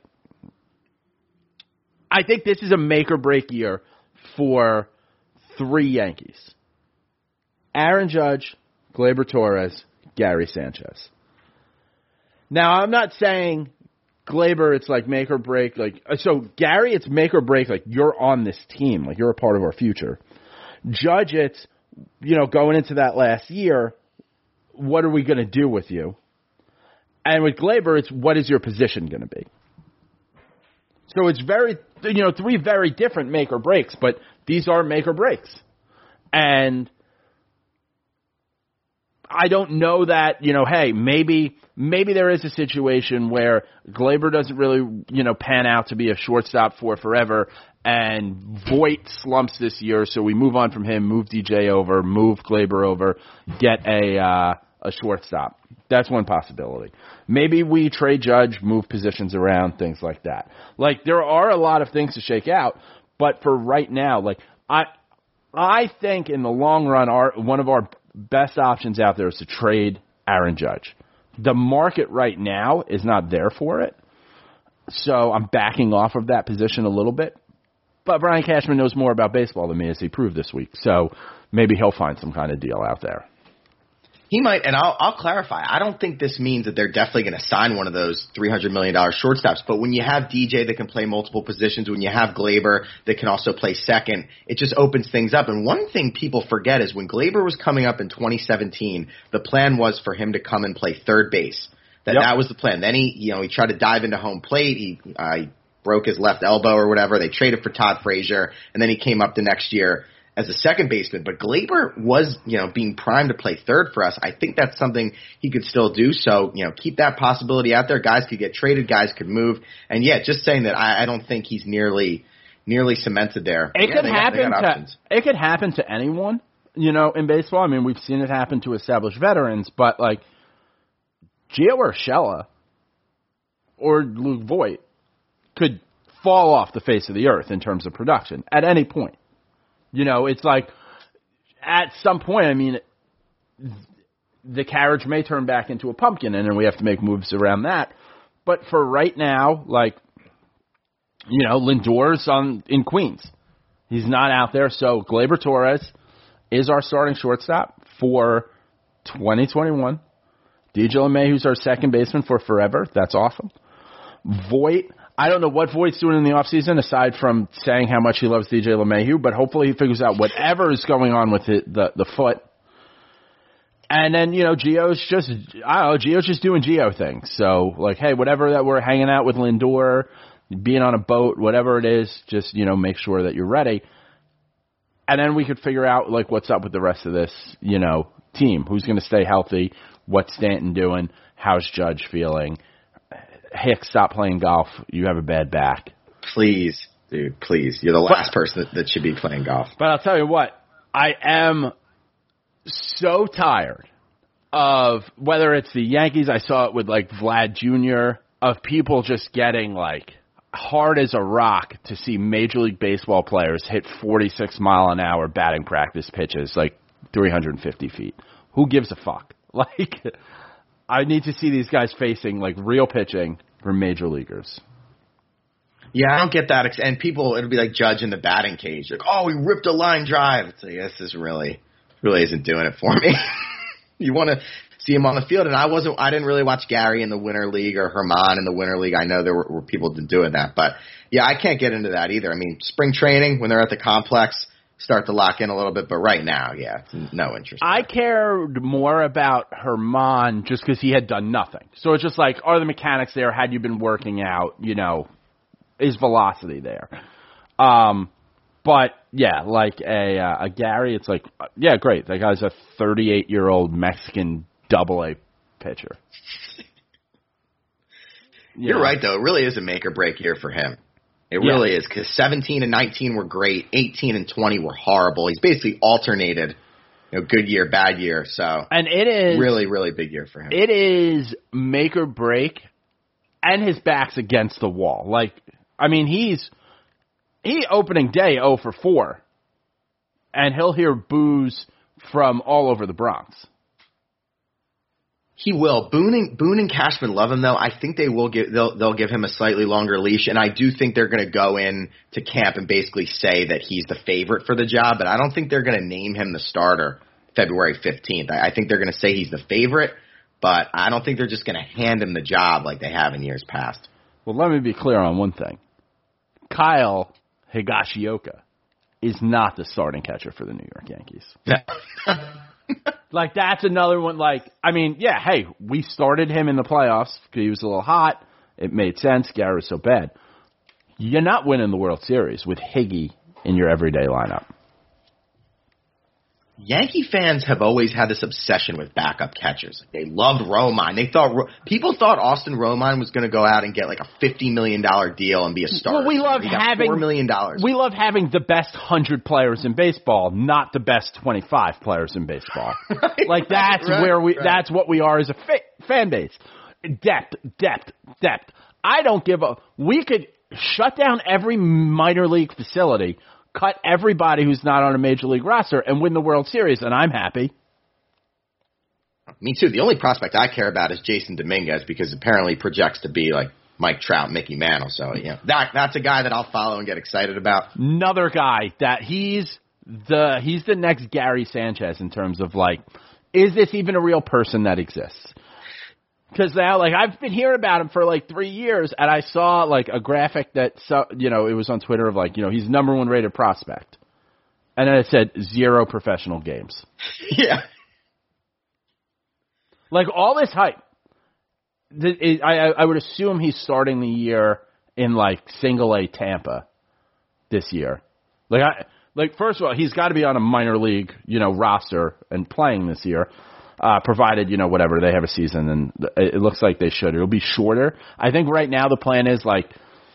I think this is a make or break year for 3 Yankees. Aaron Judge, Gleyber Torres, Gary Sanchez. Now, I'm not saying Gleyber, it's like make or break. Like, so Gary, it's make or break. Like, you're on this team. Like, you're a part of our future. Judge, it's, going into that last year, what are we going to do with you? And with Gleyber, it's what is your position going to be? So it's very, 3 very different make or breaks, but these are make or breaks. And I don't know that, hey, maybe there is a situation where Gleyber doesn't really, pan out to be a shortstop for forever, and Voit slumps this year, so we move on from him, move DJ over, move Gleyber over, get a a shortstop. That's one possibility. Maybe we trade Judge, move positions around, things like that. Like, there are a lot of things to shake out, but for right now, like, I think in the long run, one of our best options out there is to trade Aaron Judge. The market right now is not there for it, so I'm backing off of that position a little bit. But Brian Cashman knows more about baseball than me, as he proved this week, so maybe he'll find some kind of deal out there. He might, and I'll clarify. I don't think this means that they're definitely going to sign one of those $300 million shortstops. But when you have DJ that can play multiple positions, when you have Glaber that can also play second, it just opens things up. And one thing people forget is when Glaber was coming up in 2017, the plan was for him to come and play third base. That was the plan. Then he tried to dive into home plate. He broke his left elbow or whatever. They traded for Todd Frazier, and then he came up the next year as a second baseman. But Glaber was, being primed to play third for us. I think that's something he could still do. So, keep that possibility out there. Guys could get traded. Guys could move. And, just saying that I don't think he's nearly cemented there. It could happen to anyone, in baseball. I mean, we've seen it happen to established veterans. But, like, Gio Urshela or Luke Voit could fall off the face of the earth in terms of production at any point. It's like at some point, I mean, the carriage may turn back into a pumpkin, and then we have to make moves around that. But for right now, like, Lindor's in Queens. He's not out there. So Gleyber Torres is our starting shortstop for 2021. DJ LeMahieu's our second baseman for forever. That's awesome. Voit, I don't know what Voigt's doing in the offseason aside from saying how much he loves DJ LeMahieu, but hopefully he figures out whatever is going on with the foot. And then, Gio's just doing Gio things. So, like, hey, whatever that we're hanging out with Lindor, being on a boat, whatever it is, just, make sure that you're ready. And then we could figure out, like, what's up with the rest of this, team. Who's going to stay healthy? What's Stanton doing? How's Judge feeling? Hicks, stop playing golf. You have a bad back. Please, dude, please. You're the last person that should be playing golf. But I'll tell you what, I am so tired of, whether it's the Yankees, I saw it with, like, Vlad Jr., of people just getting, like, hard as a rock to see Major League Baseball players hit 46-mile-an-hour batting practice pitches, like 350 feet. Who gives a fuck? Like, I need to see these guys facing, like, real pitching for major leaguers. Yeah, I don't get that. And people, it'll be like Judge in the batting cage. Like, oh, he ripped a line drive. It's like, this is really isn't doing it for me. You want to see him on the field. And I didn't really watch Gary in the Winter League or Herman in the Winter League. I know there were people doing that. But, yeah, I can't get into that either. I mean, spring training, when they're at the complex, start to lock in a little bit, but right now, no interest. I cared more about Herman just because he had done nothing. So it's just like, are the mechanics there? Had you been working out? Is velocity there? But yeah, like a Gary, it's like, yeah, great. That guy's a 38-year-old Mexican Double-A pitcher. You're right, though. It really is a make or break year for him. It really is, because 17 and 19 were great, 18 and 20 were horrible. He's basically alternated, good year, bad year. So, and it is really, really big year for him. It is make or break, and his back's against the wall. Like, I mean, he opening day 0 for 4, and he'll hear boos from all over the Bronx. He will. Boone and Cashman love him, though. I think they'll give him a slightly longer leash, and I do think they're going to go in to camp and basically say that he's the favorite for the job, but I don't think they're going to name him the starter February 15th. I think they're going to say he's the favorite, but I don't think they're just going to hand him the job like they have in years past. Well, let me be clear on one thing. Kyle Higashioka is not the starting catcher for the New York Yankees. Like, that's another one. Like, I mean, yeah, hey, we started him in the playoffs because he was a little hot. It made sense. Gary was so bad. You're not winning the World Series with Higgy in your everyday lineup. Yankee fans have always had this obsession with backup catchers. They loved Romine. People thought Austin Romine was going to go out and get like a $50 million deal and be a star. Well, we love he got having $4 million. We love having the best 100 players in baseball, not the best 25 players in baseball. Right, like that's right, where we. right. That's what we are as a fan base. Depth. I don't give a. We could shut down every minor league facility, cut everybody who's not on a major league roster, and win the World Series, and I'm happy. Me too. The only prospect I care about is Jason Dominguez because apparently he projects to be like Mike Trout, Mickey Mantle. So that's a guy that I'll follow and get excited about. Another guy that he's the next Gary Sanchez in terms of like, is this even a real person that exists? Because now, like, I've been hearing about him for like 3 years, and I saw like a graphic that it was on Twitter of like, he's number 1 rated prospect, and then it said 0 professional games. Yeah. Like all this hype. I would assume he's starting the year in like single A Tampa this year. First of all, he's got to be on a minor league, roster and playing this year, provided, whatever, they have a season, and it looks like they should. It'll be shorter. I think right now the plan is like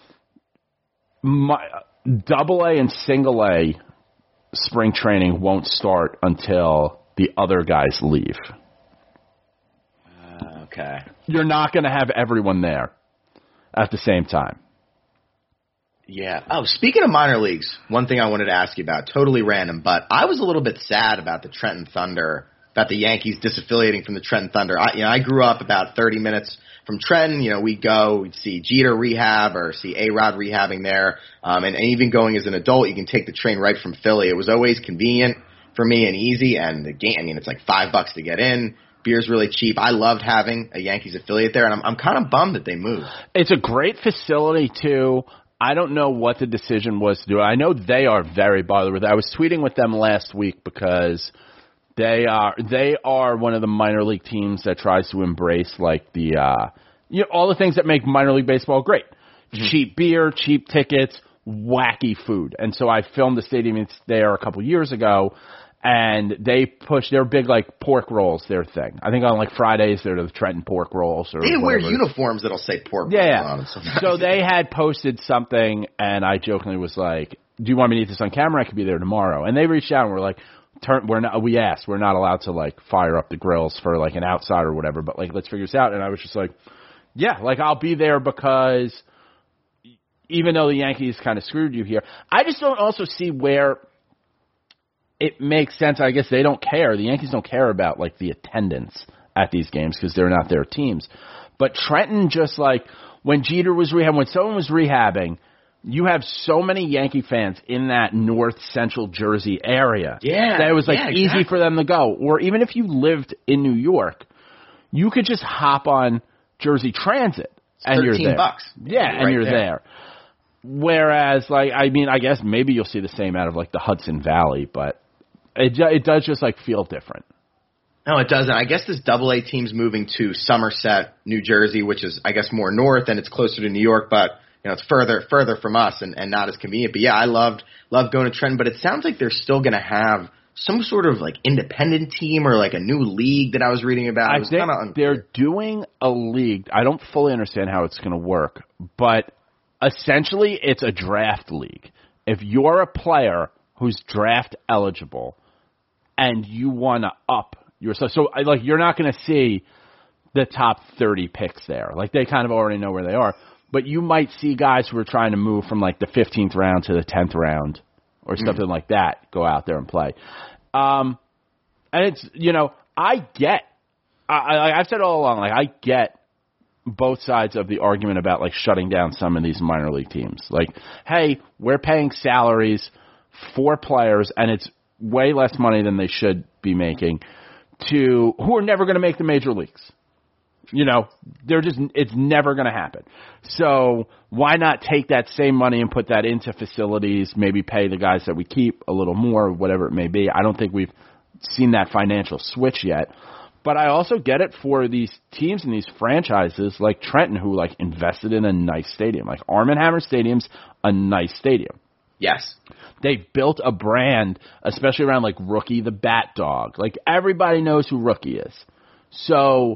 double A and single A spring training won't start until the other guys leave. Okay. You're not going to have everyone there at the same time. Yeah. Oh, speaking of minor leagues, one thing I wanted to ask you about, totally random, but I was a little bit sad about the Trenton Thunder, about the Yankees disaffiliating from the Trenton Thunder. I grew up about 30 minutes from Trenton. We'd see Jeter rehab or see A-Rod rehabbing there. And even going as an adult, you can take the train right from Philly. It was always convenient for me and easy. And the game, it's like $5 to get in. Beer's really cheap. I loved having a Yankees affiliate there, and I'm kind of bummed that they moved. It's a great facility, too. I don't know what the decision was to do. I know they are very bothered with it. I was tweeting with them last week because they are one of the minor league teams that tries to embrace like the all the things that make minor league baseball great. Mm-hmm. Cheap beer, cheap tickets, wacky food. And so I filmed the stadium there a couple years ago. And they push their big, like, pork rolls, their thing. I think on, like, Fridays, they're the Trenton pork rolls. They wear uniforms that'll say pork rolls on them. So they had posted something, and I jokingly was like, do you want me to eat this on camera? I could be there tomorrow. And they reached out and were like, we're not allowed to, like, fire up the grills for, like, an outsider or whatever, but, like, let's figure this out. And I was just like, yeah, like, I'll be there because even though the Yankees kind of screwed you here, I just don't also see where it makes sense. I guess they don't care. The Yankees don't care about, like, the attendance at these games because they're not their teams. But Trenton, just like when Jeter was rehabbing, when someone was rehabbing, you have so many Yankee fans in that north central Jersey area that it was, like, easy for them to go. Or even if you lived in New York, you could just hop on Jersey Transit and you're there. $13. Yeah, and you're there. Whereas, like, I guess maybe you'll see the same out of, like, the Hudson Valley, but it does just, like, feel different. No, it doesn't. I guess this Double-A team's moving to Somerset, New Jersey, which is, I guess, more north, and it's closer to New York, but, it's further from us and not as convenient. But, yeah, I loved going to Trenton, but it sounds like they're still going to have some sort of, like, independent team or, like, a new league that I was reading about. I think they're doing a league. I don't fully understand how it's going to work, but essentially it's a draft league. If you're a player who's draft eligible and you want to up yourself. So, like, you're not going to see the top 30 picks there. Like, they kind of already know where they are. But you might see guys who are trying to move from, like, the 15th round to the 10th round or something like that go out there and play. And it's, I've said all along, like, I get both sides of the argument about, like, shutting down some of these minor league teams. Like, hey, we're paying salaries for players, and it's way less money than they should be making, to who are never going to make the major leagues. It's never going to happen. So why not take that same money and put that into facilities, maybe pay the guys that we keep a little more, whatever it may be. I don't think we've seen that financial switch yet. But I also get it for these teams and these franchises like Trenton who, like, invested in a nice stadium. Like, Arm & Hammer Stadium's a nice stadium. Yes. They've built a brand, especially around like Rookie the Bat Dog. Like everybody knows who Rookie is. So,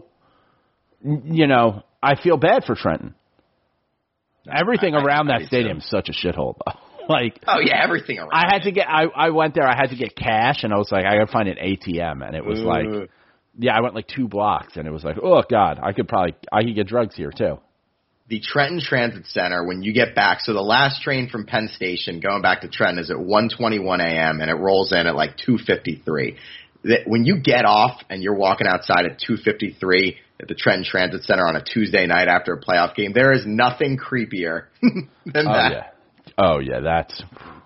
you know, I feel bad for Trenton. Everything around that stadium is such a shithole, though. Like, oh yeah, everything around. I went there. I had to get cash, and I was like, I gotta find an ATM, and it was like, yeah, I went like 2 blocks, and it was like, oh god, I could get drugs here too. The Trenton Transit Center, when you get back, so the last train from Penn Station going back to Trenton is at 1:21 a.m. and it rolls in at like 2:53. When you get off and you're walking outside at 2:53 at the Trenton Transit Center on a Tuesday night after a playoff game, there is nothing creepier than that. Yeah. Oh yeah, that's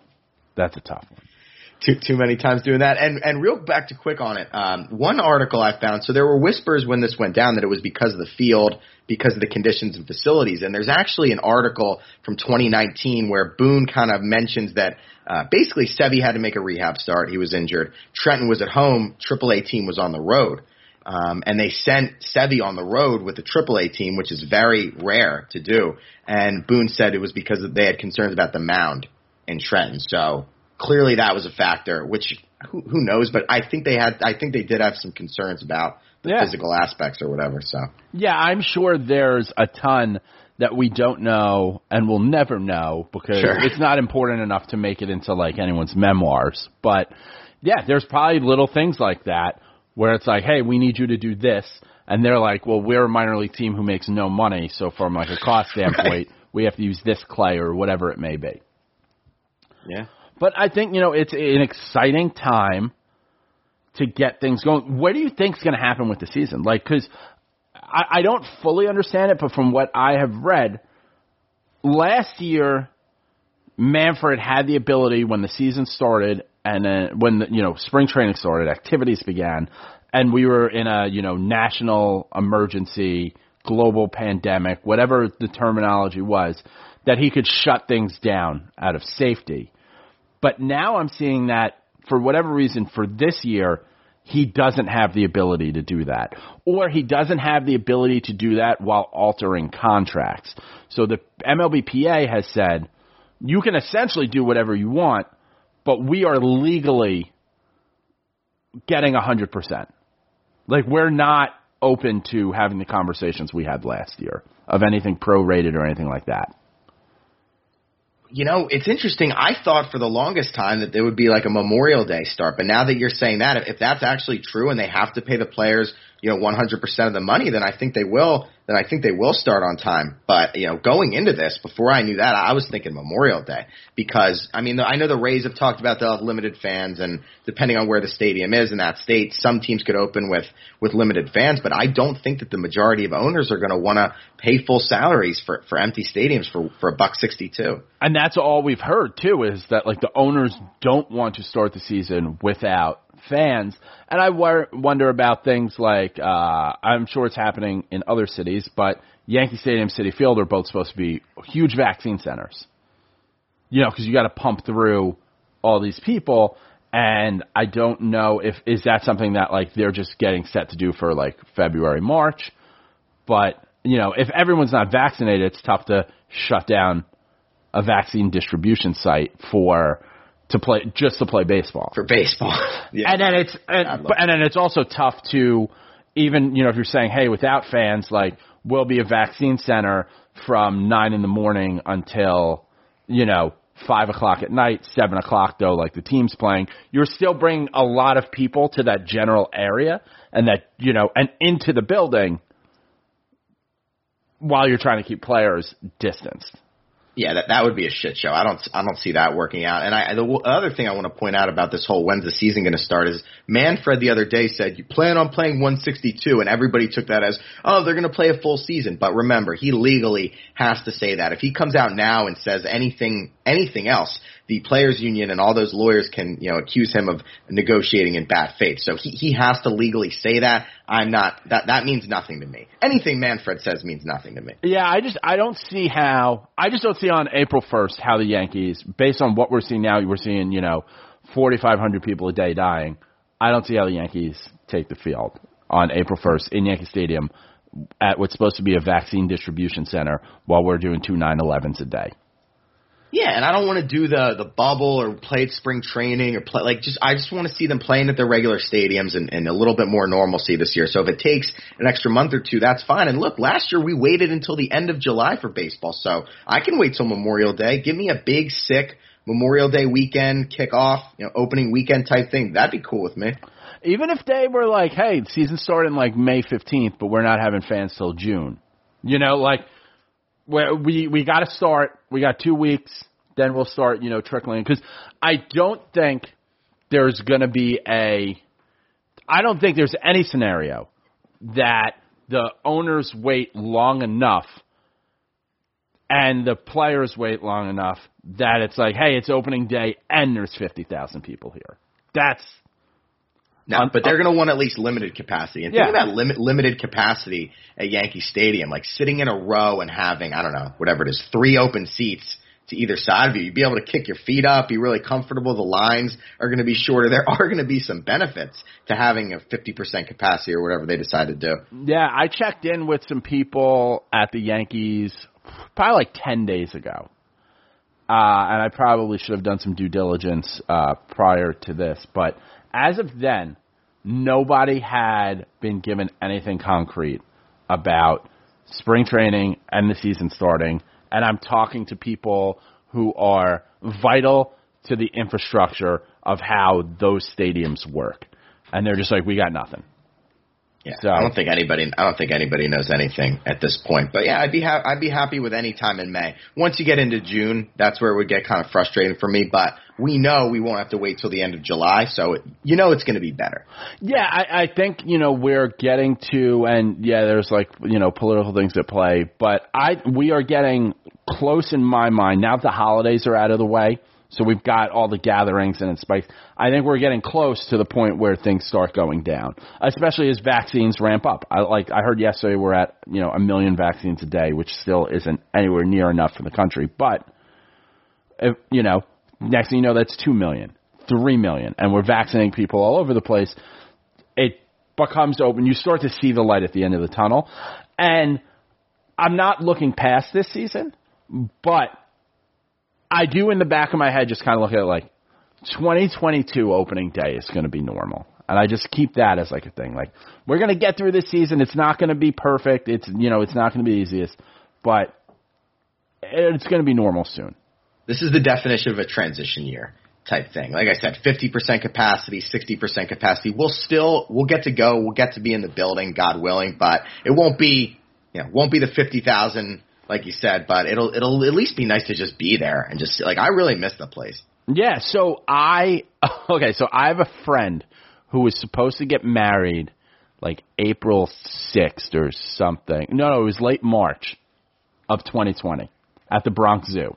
a tough one. Too many times doing that. And real back to quick on it. One article I found, so there were whispers when this went down that it was because of the field, because of the conditions and facilities. And there's actually an article from 2019 where Boone kind of mentions that basically Sevy had to make a rehab start. He was injured. Trenton was at home. AAA team was on the road. And they sent Sevy on the road with the AAA team, which is very rare to do. And Boone said it was because they had concerns about the mound in Trenton. So clearly that was a factor, which who knows, but I think they did have some concerns about the physical aspects or whatever. So yeah, I'm sure there's a ton that we don't know and we'll never know because it's not important enough to make it into like anyone's memoirs. But yeah, there's probably little things like that where it's like, hey, we need you to do this, and they're like, well, we're a minor league team who makes no money, so from like a cost standpoint, we have to use this clay or whatever it may be. Yeah. But I think, you know, it's an exciting time to get things going. What do you think is going to happen with the season? Like, because I don't fully understand it, but from what I have read, last year, Manfred had the ability when the season started and then when the, spring training started, activities began, and we were in a, national emergency, global pandemic, whatever the terminology was, that he could shut things down out of safety. But now I'm seeing that for whatever reason for this year, he doesn't have the ability to do that. Or he doesn't have the ability to do that while altering contracts. So the MLBPA has said, you can essentially do whatever you want, but we are legally getting 100%. Like, we're not open to having the conversations we had last year of anything prorated or anything like that. It's interesting. I thought for the longest time that there would be like a Memorial Day start, but now that you're saying that, if that's actually true and they have to pay the players, 100% of the money, then I think they will. Then I think they will start on time. But going into this, before I knew that, I was thinking Memorial Day because I know the Rays have talked about they'll have limited fans, and depending on where the stadium is in that state, some teams could open with limited fans. But I don't think that the majority of owners are going to want to pay full salaries for empty stadiums for $1.62. And that's all we've heard too, is that like the owners don't want to start the season without fans. And I wonder about things like, I'm sure it's happening in other cities, but Yankee Stadium, Citi Field are both supposed to be huge vaccine centers. Because you got to pump through all these people, and I don't know is that something that like they're just getting set to do for like February, March. But, if everyone's not vaccinated, it's tough to shut down a vaccine distribution site to play baseball. For baseball. Yeah. And then it's also tough to even, if you're saying, hey, without fans, like we'll be a vaccine center from 9 a.m. until, 5 o'clock at night, 7 o'clock though, like the team's playing, you're still bringing a lot of people to that general area and that, and into the building while you're trying to keep players distanced. Yeah, that would be a shit show. I don't see that working out. And the other thing I want to point out about this whole when's the season going to start is Manfred the other day said, you plan on playing 162, and everybody took that as, oh, they're going to play a full season. But remember, he legally has to say that. If he comes out now and says anything else, the players union and all those lawyers can, accuse him of negotiating in bad faith. So he has to legally say that. That means nothing to me. Anything Manfred says means nothing to me. Yeah, I just don't see on April 1st how the Yankees, based on what we're seeing now, we're seeing, 4,500 people a day dying. I don't see how the Yankees take the field on April 1st in Yankee Stadium at what's supposed to be a vaccine distribution center while we're doing 2 9/11s a day. Yeah, and I don't want to do the bubble or play at spring training or play I just want to see them playing at their regular stadiums and a little bit more normalcy this year. So if it takes an extra month or two, that's fine. And look, last year we waited until the end of July for baseball, so I can wait till Memorial Day. Give me a big, sick Memorial Day weekend kickoff, opening weekend type thing. That'd be cool with me. Even if they were like, hey, the season started in like May 15th, but we're not having fans till June. We got to start. We got 2 weeks. Then we'll start, trickling. Because I don't think there's going to be I don't think there's any scenario that the owners wait long enough and the players wait long enough that it's like, hey, it's opening day and there's 50,000 people here. No, but they're going to want at least limited capacity. And think about limited capacity at Yankee Stadium, like sitting in a row and having, I don't know, whatever it is, 3 open seats to either side of you. You'd be able to kick your feet up, be really comfortable. The lines are going to be shorter. There are going to be some benefits to having a 50% capacity or whatever they decide to do. Yeah, I checked in with some people at the Yankees probably like 10 days ago. And I probably should have done some due diligence prior to this. But as of then, nobody had been given anything concrete about spring training and the season starting. And I'm talking to people who are vital to the infrastructure of how those stadiums work. And they're just like, we got nothing. Yeah, so, I don't think anybody knows anything at this point. But yeah, I'd be happy with any time in May. Once you get into June, that's where it would get kind of frustrating for me. But we know we won't have to wait till the end of July, so it's going to be better. Yeah, I think we're getting to, and yeah, there's like political things at play, but we are getting close in my mind now that the holidays are out of the way. So we've got all the gatherings and it spikes. I think we're getting close to the point where things start going down, especially as vaccines ramp up. I heard yesterday we're at 1 million vaccines a day, which still isn't anywhere near enough for the country. But next thing you know, that's 2 million, 3 million, and we're vaccinating people all over the place. It becomes open. You start to see the light at the end of the tunnel. And I'm not looking past this season, but I do in the back of my head just kind of look at it like 2022 opening day is going to be normal. And I just keep that as like a thing. Like, we're going to get through this season. It's not going to be perfect. It's not going to be the easiest, but it's going to be normal soon. This is the definition of a transition year type thing. Like I said, 50% capacity, 60% capacity. We'll get to go. We'll get to be in the building, God willing, but it won't be the 50,000 like you said, but it'll at least be nice to just be there and just I really miss the place. Yeah, so I have a friend who was supposed to get married like April 6th or something. No, it was late March of 2020 at the Bronx Zoo.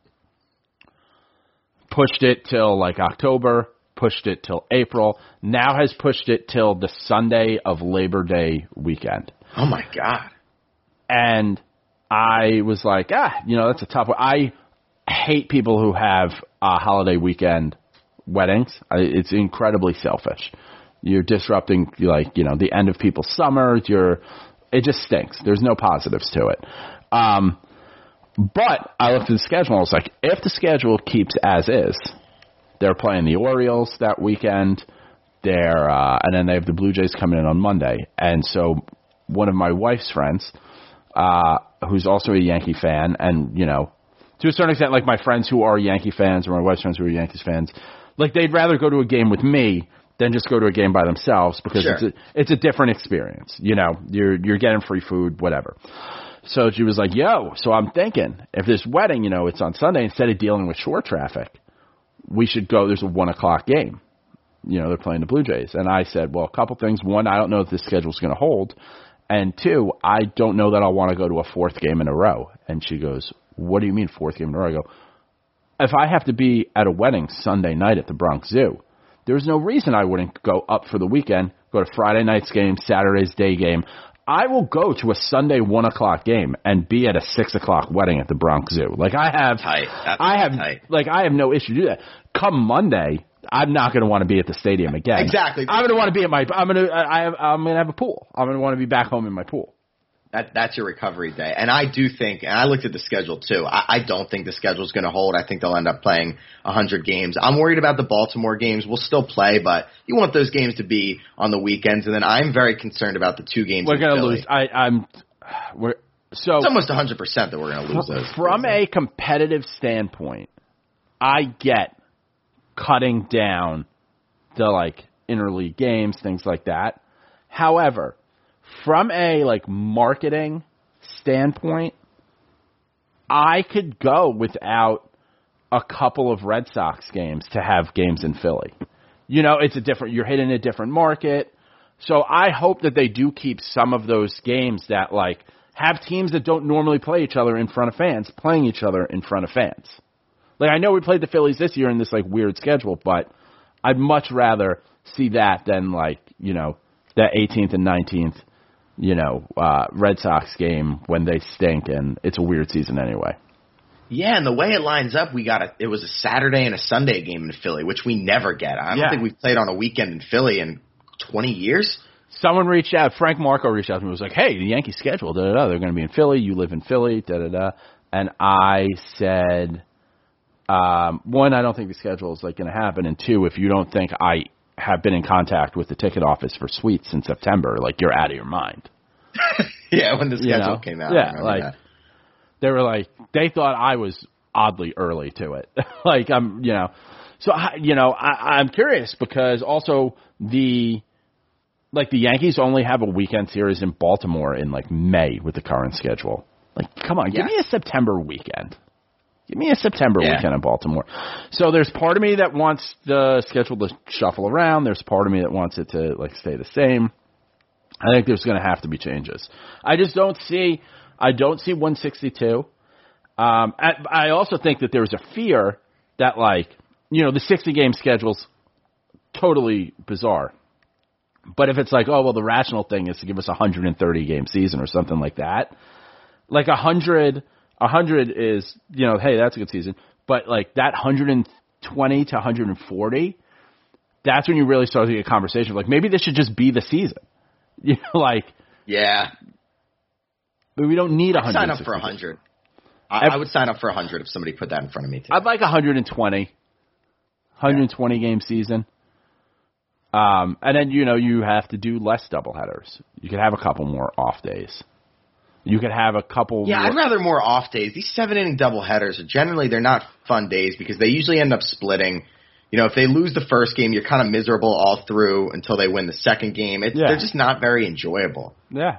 Pushed it till like October, pushed it till April, now has pushed it till the Sunday of Labor Day weekend. Oh my God. And I was like, that's a tough one. I hate people who have holiday weekend weddings. It's incredibly selfish. You're disrupting, the end of people's summer. It just stinks. There's no positives to it. But I looked at the schedule and I was like, if the schedule keeps as is, they're playing the Orioles that weekend. And then they have the Blue Jays coming in on Monday. And so one of my wife's friends, who's also a Yankee fan, and, to a certain extent, like my friends who are Yankee fans or my wife's friends who are Yankees fans, like they'd rather go to a game with me than just go to a game by themselves because sure. it's a different experience. You're getting free food, whatever. So she was like, so I'm thinking if this wedding, it's on Sunday, instead of dealing with shore traffic, we should go. There's a 1:00 game. They're playing the Blue Jays. And I said, well, a couple things. One, I don't know if this schedule's going to hold. And two, I don't know that I'll want to go to a 4th game in a row. And she goes, what do you mean 4th game in a row? I go, if I have to be at a wedding Sunday night at the Bronx Zoo, there's no reason I wouldn't go up for the weekend, go to Friday night's game, Saturday's day game. I will go to a Sunday 1:00 game and be at a 6:00 wedding at the Bronx Zoo. Like I have no issue to do that. Come Monday, I'm not going to want to be at the stadium again. Exactly. I'm going to want to be at I'm going to have a pool. I'm going to want to be back home in my pool. That's your recovery day. And I do think, and I looked at the schedule too, I don't think the schedule's going to hold. I think they'll end up playing 100 games. I'm worried about the Baltimore games. We'll still play, but you want those games to be on the weekends. And then I'm very concerned about the 2 games we're going to Philly. lose. So it's almost 100% that we're going to lose those. From a competitive standpoint, I get cutting down the like interleague games, things like that. However, from a like marketing standpoint, I could go without a couple of Red Sox games to have games in Philly. You know, you're hitting a different market. So I hope that they do keep some of those games that like have teams that don't normally play each other in front of fans playing each other in front of fans. Like I know we played the Phillies this year in this like weird schedule, but I'd much rather see that than like, you know, that 18th and 19th, you know, Red Sox game when they stink and it's a weird season anyway. Yeah, and the way it lines up, it was a Saturday and a Sunday game in Philly, which we never get. I don't think we've played on a weekend in Philly in 20 years. Someone reached out, Frank Marco reached out to me and was like, hey, the Yankees schedule, da-da-da, they're going to be in Philly, you live in Philly, da-da-da. And I said, one, I don't think the schedule is like going to happen, and two, if you don't think I have been in contact with the ticket office for suites in September, like you're out of your mind. Yeah, when the schedule came out. Yeah, like that. They were like, they thought I was oddly early to it. Like I'm, you know, so I'm curious because also the Yankees only have a weekend series in Baltimore in like May with the current schedule. Like, come on, give me a September weekend. Give me a September weekend in Baltimore. So there's part of me that wants the schedule to shuffle around. There's part of me that wants it to like stay the same. I think there's going to have to be changes. I don't see 162. I also think that there's a fear that like, you know, the 60-game schedule's totally bizarre. But if it's like, oh, well, the rational thing is to give us a 130-game season or something like that, like 100 is, you know, hey, that's a good season. But like that 120 to 140, that's when you really start to get a conversation. Like maybe this should just be the season. You know, like. Yeah. But we don't need 100. Sign up for 100. I would sign up for 100 if somebody put that in front of me today. I'd like 120 game season. And then, you know, you have to do less doubleheaders. You could have a couple more off days. You could have a couple. Yeah, I'd rather more off days. These 7-inning doubleheaders they're not fun days because they usually end up splitting. You know, if they lose the first game, you're kind of miserable all through until they win the second game. They're just not very enjoyable. Yeah.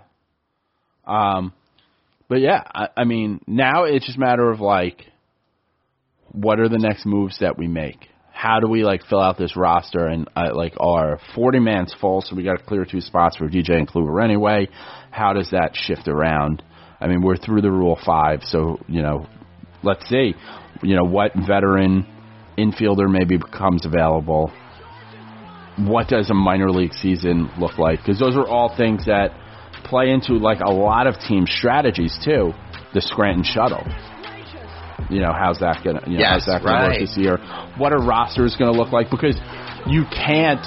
But yeah, I mean, now it's just a matter of like, what are the next moves that we make? How do we like fill out this roster? And like our 40-man's full, so we got to clear 2 spots for DJ and Kluber anyway. How does that shift around? I mean, we're through the Rule 5, so you know, let's see, you know, what veteran infielder maybe becomes available. What does a minor league season look like? Because those are all things that play into like a lot of team strategies too. The Scranton shuttle. You know, how's that gonna work this year? What are rosters gonna look like? Because you cannot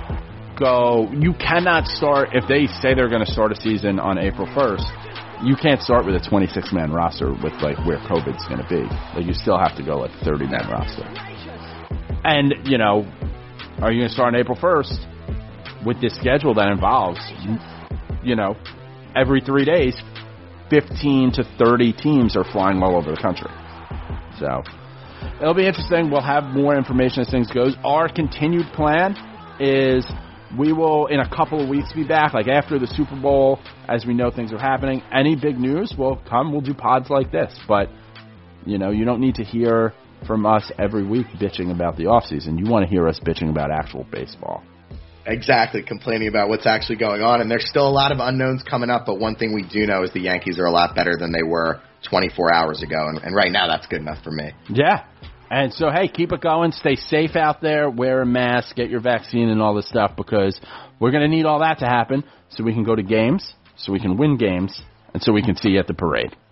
start if they say they're gonna start a season on April 1st. You can't start with a 26-man roster with like where COVID's gonna be. Like you still have to go like 30-man roster. And you know, are you gonna start on April 1st with this schedule that involves, you know, every 3 days, 15 to 30 teams are flying all over the country. So it'll be interesting. We'll have more information as things goes. Our continued plan is we will, in a couple of weeks, be back, like after the Super Bowl, as we know things are happening. Any big news will come. We'll do pods like this. But, you know, you don't need to hear from us every week bitching about the offseason. You want to hear us bitching about actual baseball. Exactly, complaining about what's actually going on. And there's still a lot of unknowns coming up, but one thing we do know is the Yankees are a lot better than they were 24 hours ago. And right now, that's good enough for me. Yeah. And so, hey, keep it going. Stay safe out there. Wear a mask. Get your vaccine and all this stuff because we're going to need all that to happen so we can go to games, so we can win games, and so we can see you at the parade.